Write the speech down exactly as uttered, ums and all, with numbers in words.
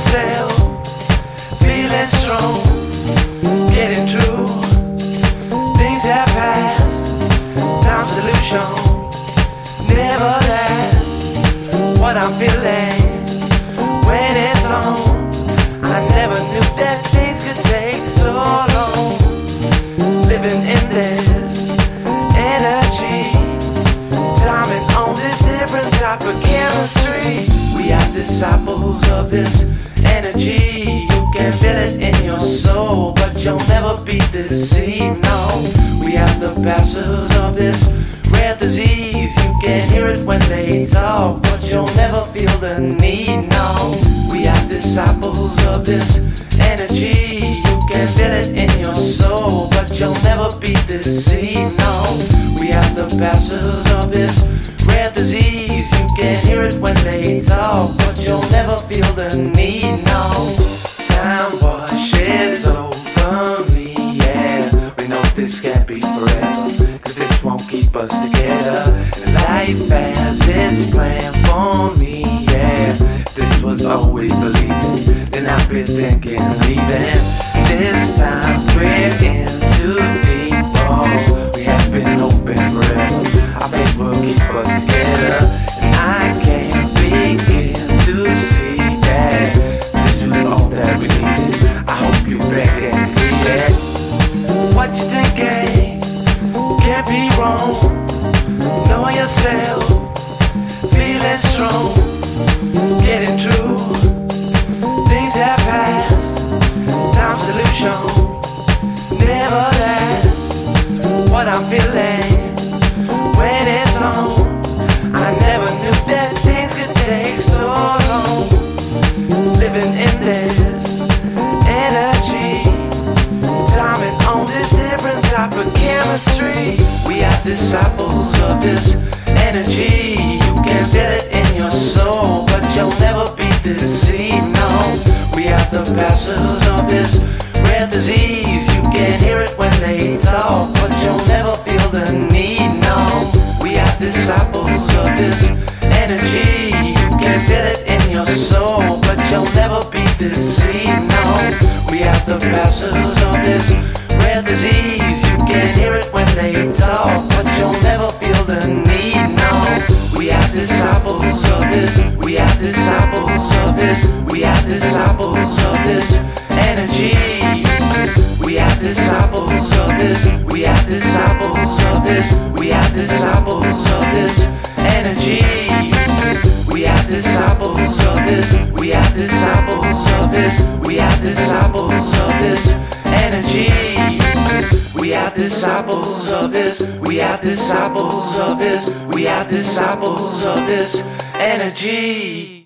yourself, feeling strong, getting through. Things have passed, time's illusion, never last. What I'm feeling when it's on, I never knew that things could take so long. Living in this energy, timing on this different type of chemistry. We are disciples of this energy. You can feel it in your soul, but you'll never be deceived. No, we are the passers of this rare disease. You can hear it when they talk, but you'll never feel the need. No, we are disciples of this energy. You can feel it in your soul, but you'll never be deceived. No, we are the passers of this rare disease. You can hear it when they talk, but you'll never feel the need. No, time washes over me, yeah. We know this can't be forever, cause this won't keep us together. And life has its plan for me, yeah. If this was always believing, then I've been thinking leaving. This time we're in too deep, oh. We have been open forever, I think we'll keep us together. And I can't begin to see that this was all that we needed. I hope you back and see that. What you thinking can't be wrong. Know yourself, feeling strong, getting through. Things have passed, time's illusion, never last. What I'm feeling when it's on, I never knew that things could take so long. Living in this energy, timing on this different type of chemistry. We are disciples of this energy. You can feel it in your soul, but you'll never be deceived. No, we are the passers of this rare disease. You can hear it when they talk, but you'll never feel the need. No, we are disciples of this energy. You can feel it in your soul, but you'll never be deceived. No, we are the passers of this rare disease. You can hear it when they talk, but you'll never feel the need. No, we are disciples of this. We are disciples of this. We are disciples of this energy. We are disciples of this. We are disciples of this. We are disciples of this energy. We are disciples of this. We are disciples of this. We are disciples of this energy. We are disciples of this. We are disciples of this. We are disciples of this energy.